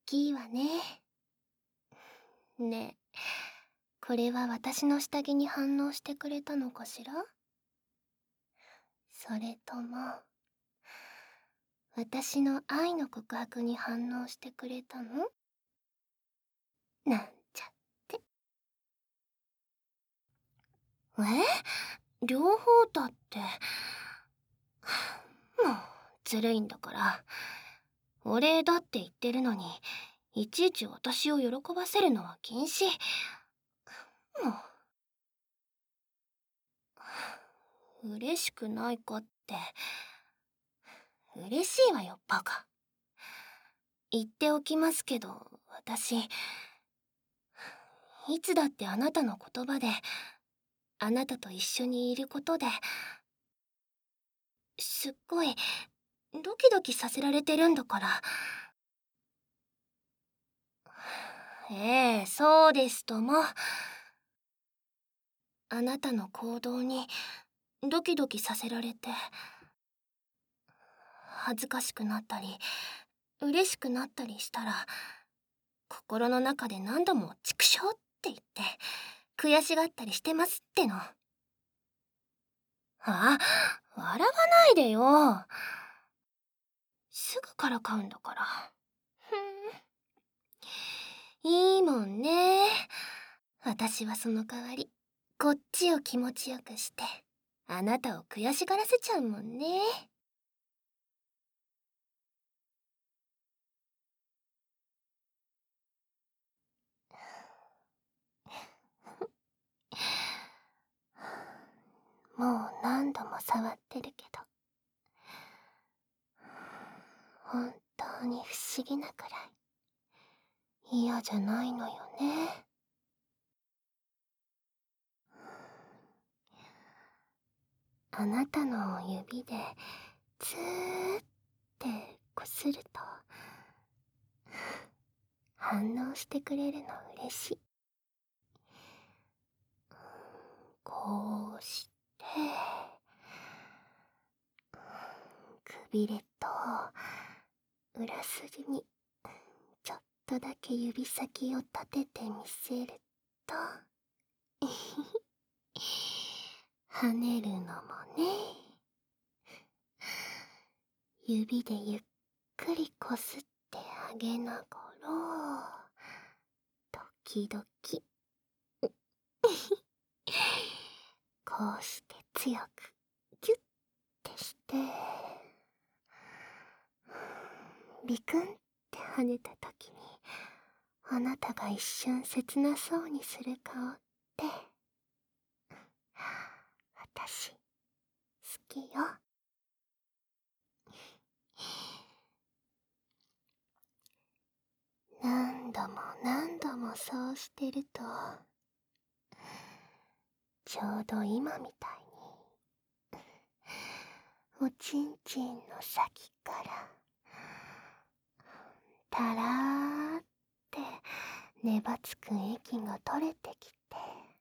きいわね。ねえ、これは私の下着に反応してくれたのかしら？それとも、私の愛の告白に反応してくれたの？なんちゃって。両方だって。もう、ずるいんだから。お礼だって言ってるのに、いちいち私を喜ばせるのは禁止。もう、嬉しくないかって。嬉しいわよ、バカ。言っておきますけど、私、いつだってあなたの言葉で、あなたと一緒にいることで、すっごい、ドキドキさせられてるんだから。ええ、そうですとも。あなたの行動にドキドキさせられて、恥ずかしくなったり、嬉しくなったりしたら、心の中で何度も畜生って言って、悔しがったりしてますっての。あ、笑わないでよ。すぐからかうんだから。ふん。いいもんね。私はその代わり、こっちを気持ちよくして、あなたを悔しがらせちゃうもんね。もう何度も触ってるけど、本当に不思議なくらい嫌じゃないのよね。あなたの指でずーってこすると反応してくれるの嬉しい。こうしてくびれと裏筋にちょっとだけ指先を立ててみせると跳ねるのもね。指でゆっくりこすってあげながら、時々こうして強くギュッてして、ビクンって跳ねた時にあなたが一瞬切なそうにする顔って私好きよ。何度も何度もそうしてると、ちょうど今みたいにおちんちんの先からたらーってねばつく液が取れてきて、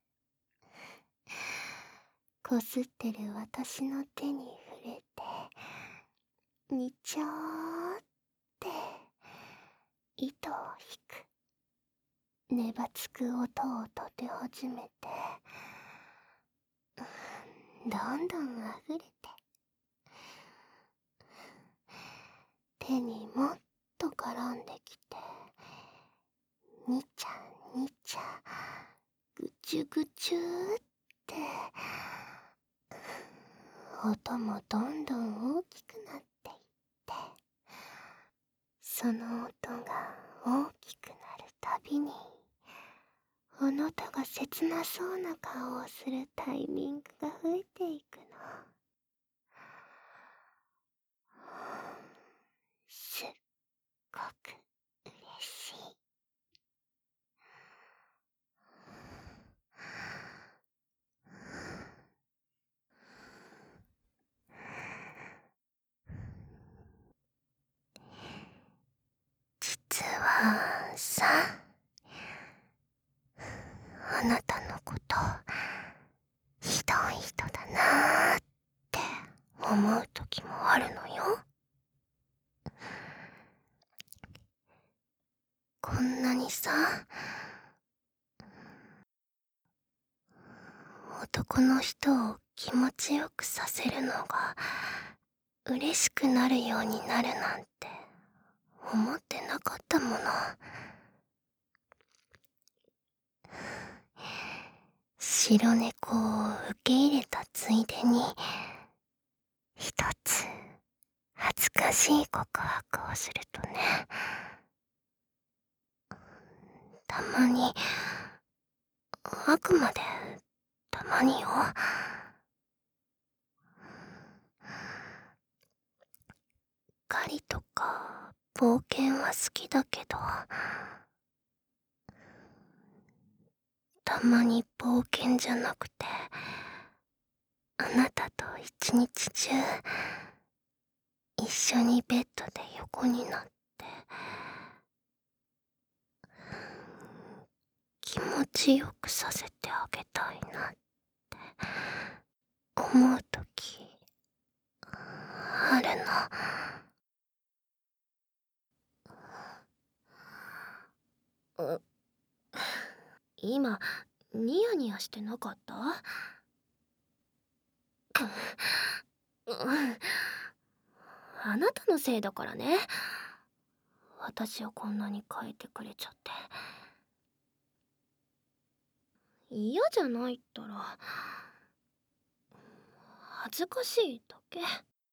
こすってる私の手に触れて、にちょーって糸を引く。ねばつく音を立て始めて、どんどん溢れて、手にもっと絡んできて、にちゃにちゃ、ぐちゅぐちゅって、音もどんどん大きくなっていって、その音が大きくなるたびに、あなたが切なそうな顔をするタイミングが増えていくの。すっごく嬉しい。実はさ、あなたのことひどい人だなーって思う時もあるのよ。 こんなにさ、男の人を気持ちよくさせるのが嬉しくなるようになるなんて思ってなかったもの。白猫を受け入れたついでに一つ恥ずかしい告白をするとね、たまに、あくまでたまによ、狩りとか冒険は好きだけど、たまに冒険じゃなくてあなたと一日中一緒にベッドで横になって気持ちよくさせてあげたいなって思うときあるの。今ニヤニヤしてなかった？うん、あなたのせいだからね。私をこんなに変えてくれちゃって。嫌じゃないったら恥ずかしいだけ。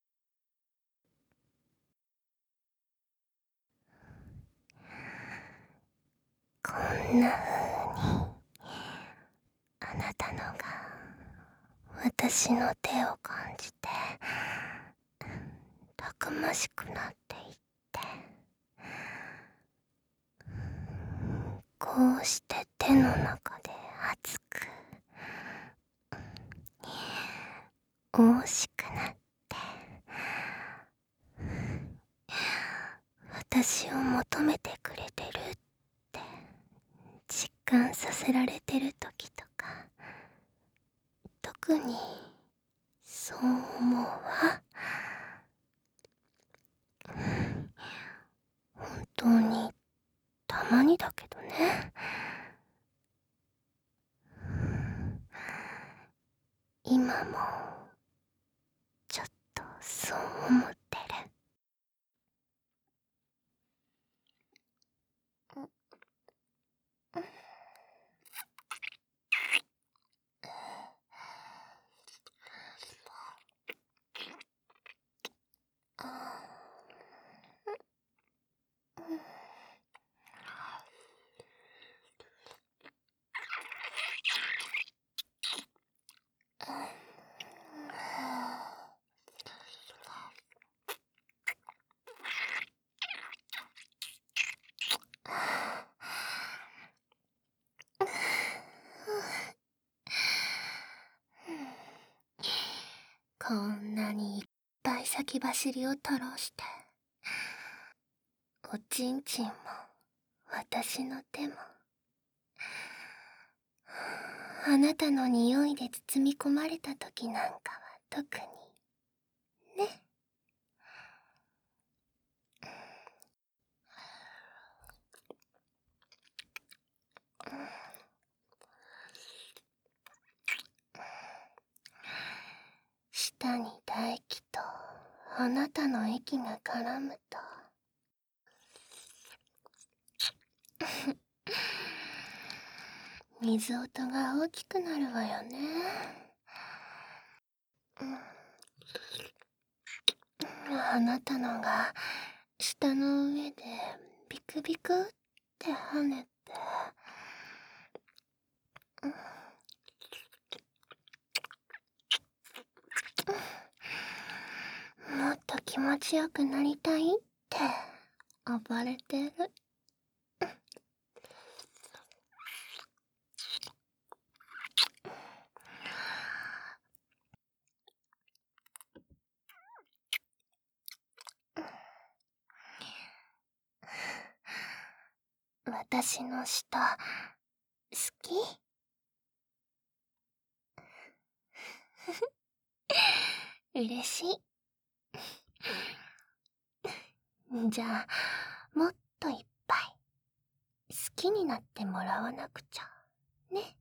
こんな風にあなたのが私の手を感じてたくましくなっていって、こうして手の中で熱く惜しくなって私を求めてくれてるって実感させられてる時とか、特にそう思うわ。本当にたまにだけどね。今もちょっとそう思ってる。こんなにいっぱい先走りを吐ろうして、おちんちんも私の手もあなたの匂いで包み込まれた時なんかは特にね。舌に唾液とあなたの液が絡むと水音が大きくなるわよね。あなたのが舌の上でビクビクって跳ねて、もっと気持ちよくなりたいって暴れてる。私の舌好き？嬉しい。じゃあもっといっぱいきになってもらわなくちゃね。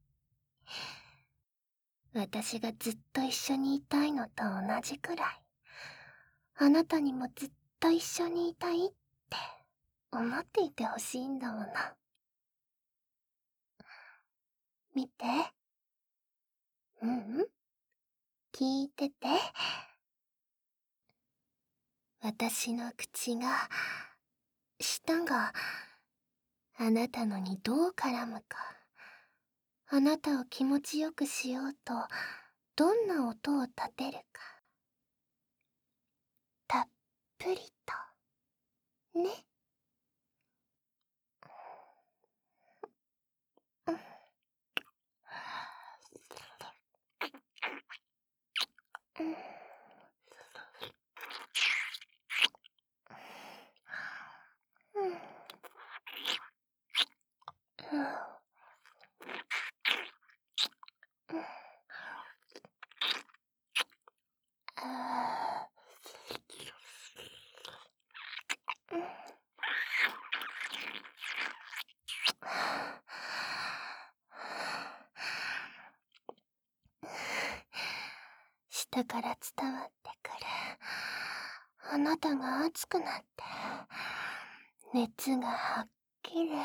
私がずっと一緒にいたいのと同じくらい、あなたにもずっと一緒にいたいって思っていてほしいんだもの。見て。聞いてて。私の口が、舌が、あなたのにどう絡むか、あなたを気持ちよくしようと、どんな音を立てるか。たっぷりと、ね。下から伝わってくるあなたが熱くなって熱がはっきり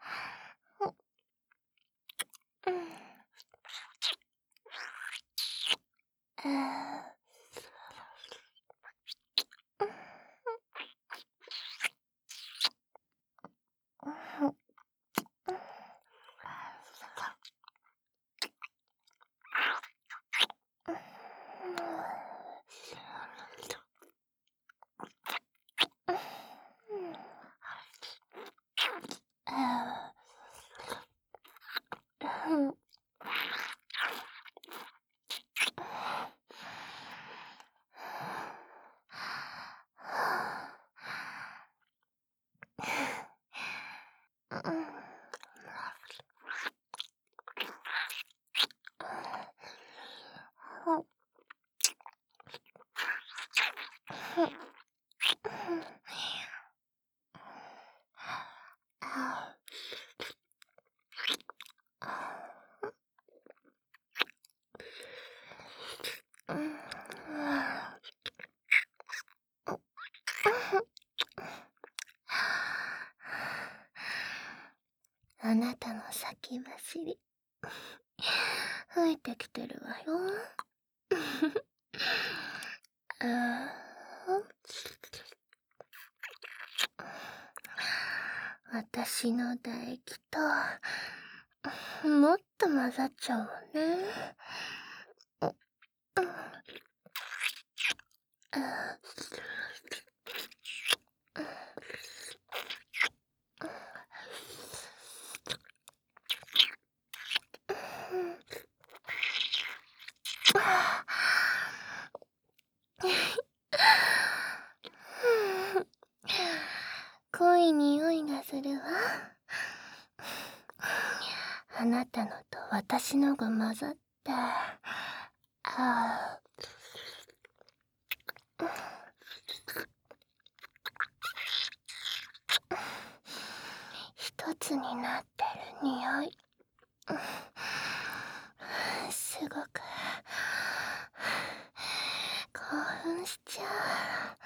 あなたの先走り吹いてきてるわよ。私の唾液ともっと混ざっちゃうわね。濃い匂いがするわ。あなたのと私のが混ざって、一つになってる匂い。すごく興奮しちゃう。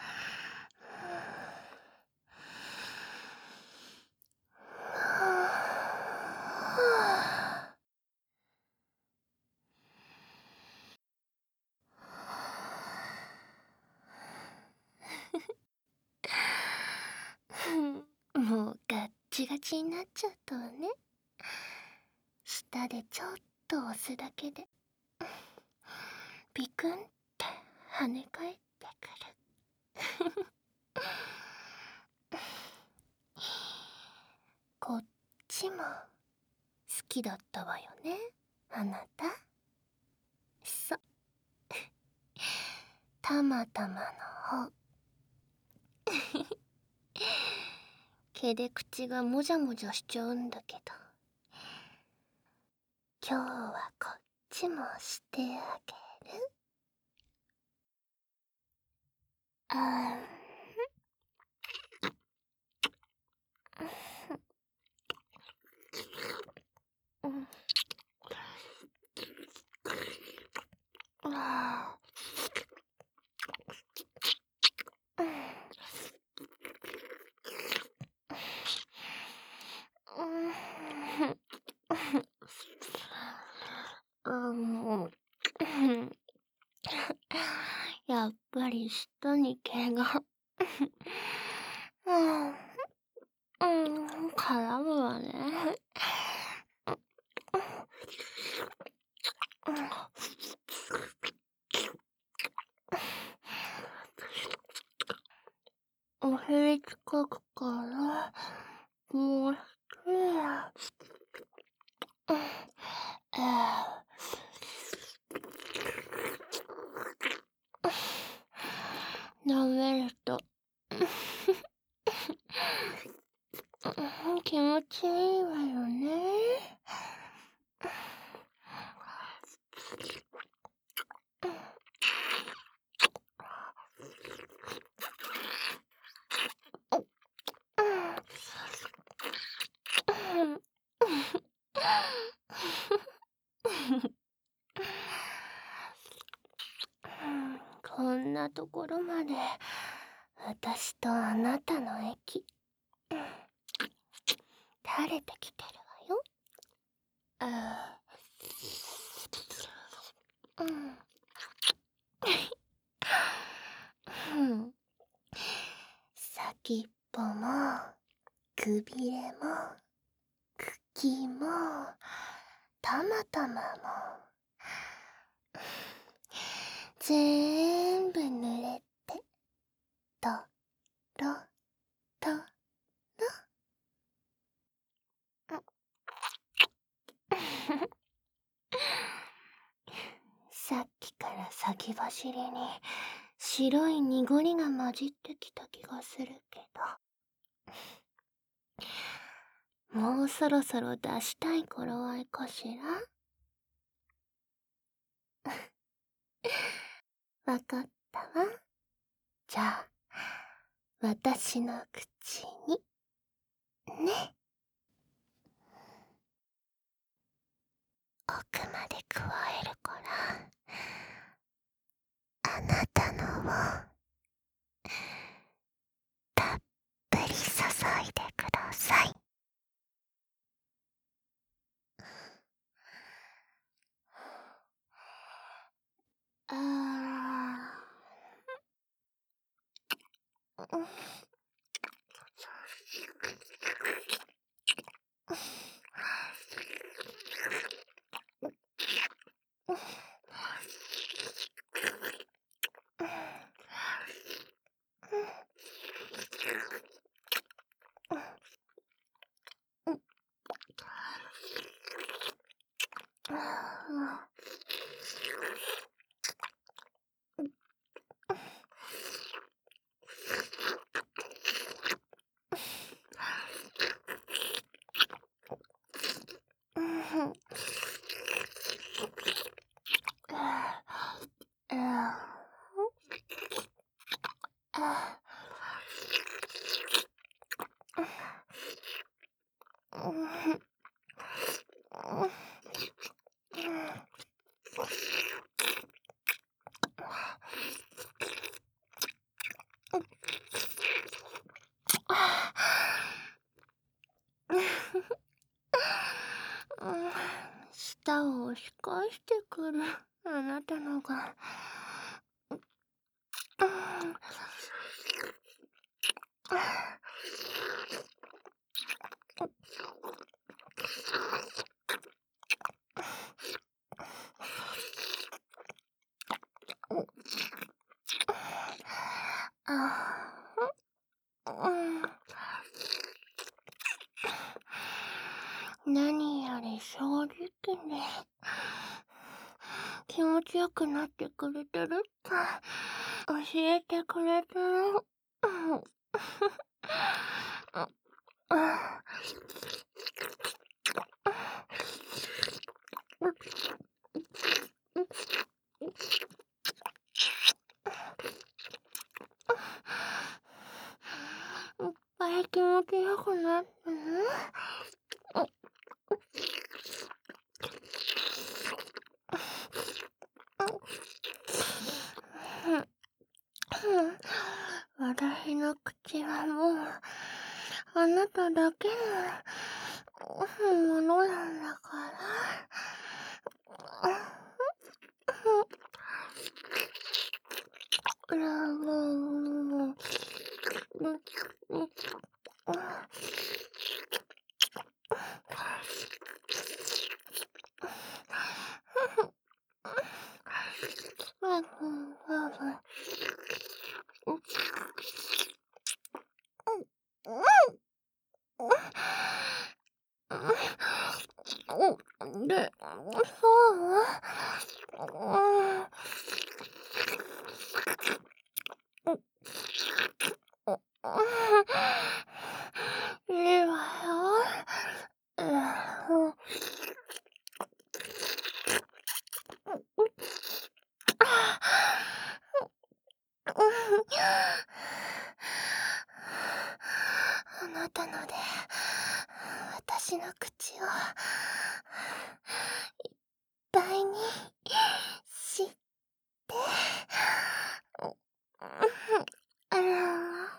もうガッチガチになっちゃったわね。舌でちょっと押すだけでビクンって跳ね返ってくる。こっちも好きだったわよね、あなた。そう、たまたまの方。毛で口がもじゃもじゃしちゃうんだけど、今日はこっちもしてあげる。 り舌に毛が絡むわね。お尻近くからもう舐めると気持ちいいわよね。こんなところまで私とあなたの息垂れてきてるわよ。先っぽもくびれも茎もたまたまもぜんぶ濡れてとろとろ。さっきから先走りに白い濁りが混じってきた気がするけど、もうそろそろ出したい頃合いかしら。わかったわ。じゃあ私の口にね。奥まで加えるからあなたのをたっぷり注いでください。舌を押し返してくるあなたのが何より正直ね、気持ちよくなってくれてるって教えてくれてる。いっぱい気持ちよくなってね。私の口はもうあなただけのものなんだから。 で、そういいわよ。あなたので私の口をいっぱいにしてあら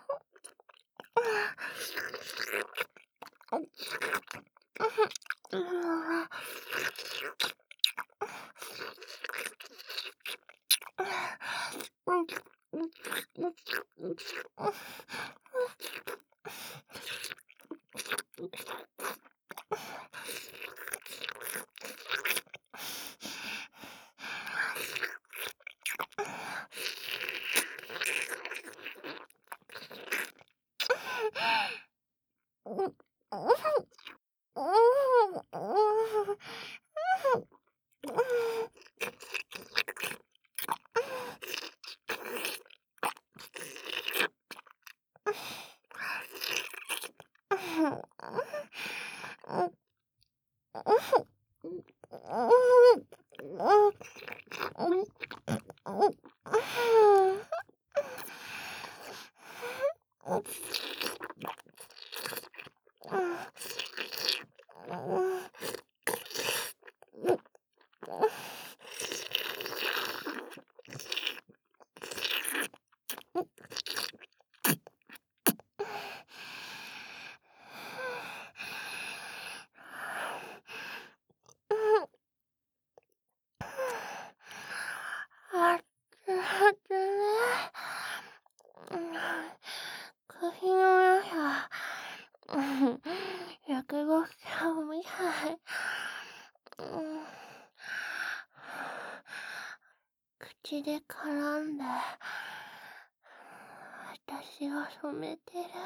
首の中、落語家みたい。口で絡んで、私を染めてる。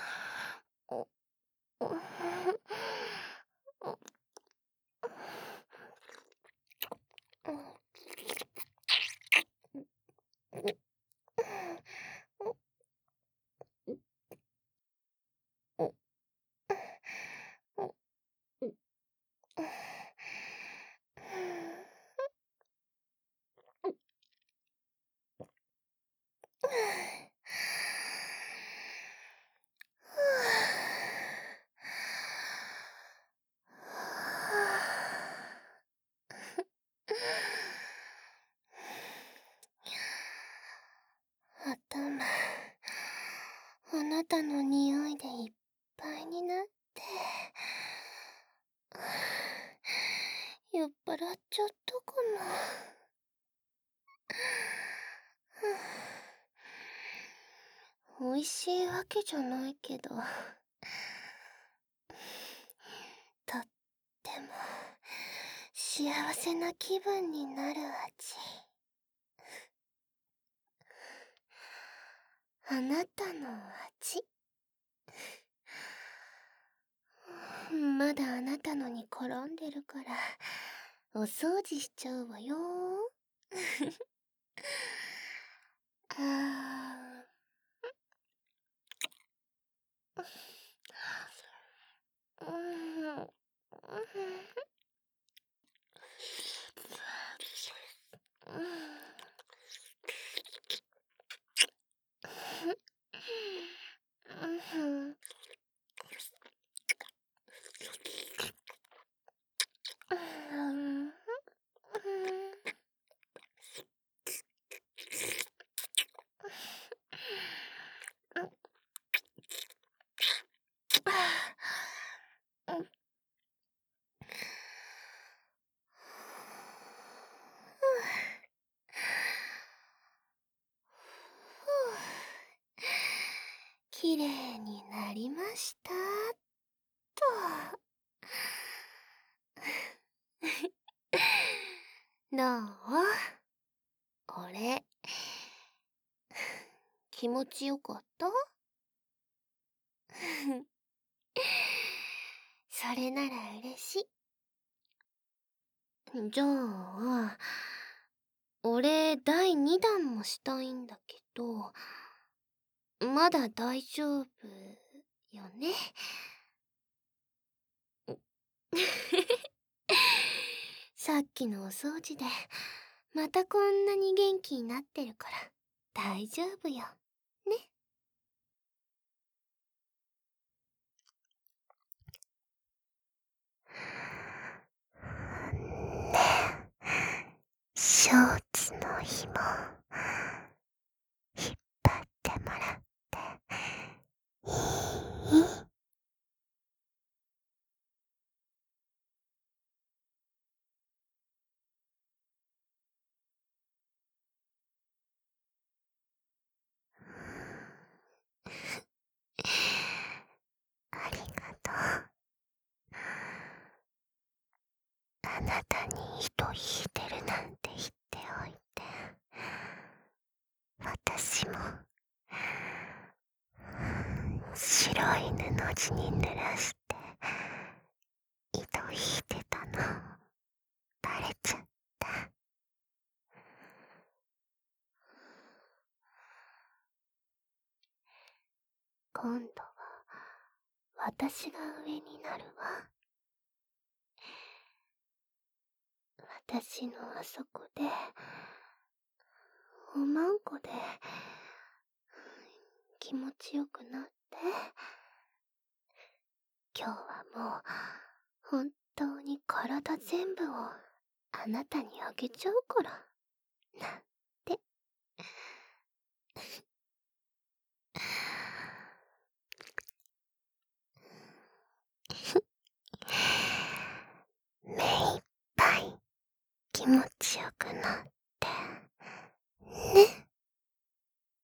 頭、あなたの匂いでいっぱいになって、酔っ払っちゃったかも。美味しいわけじゃないけど、とっても幸せな気分になる味。あなたの味。まだあなたのに転んでるからお掃除しちゃうわよ。あ麗になりましたと。どう？俺、気持ちよかった？それなら嬉しい。じゃあ、俺第2弾もしたいんだけど、まだ大丈夫よね？さっきのお掃除でまたこんなに元気になってるから大丈夫よね。ねえ、ショーツの紐引っ張ってもらっていい？ありがとう。あなたに糸引いてるなんて言っておいて、私も白い布地に濡らして糸引いてたのバレちゃった。今度は私が上になるわ。私のあそこでおまんこで気持ちよくなって、今日はもう本当に体全部をあなたにあげちゃうからなんて。目いっぱい気持ちよくなっ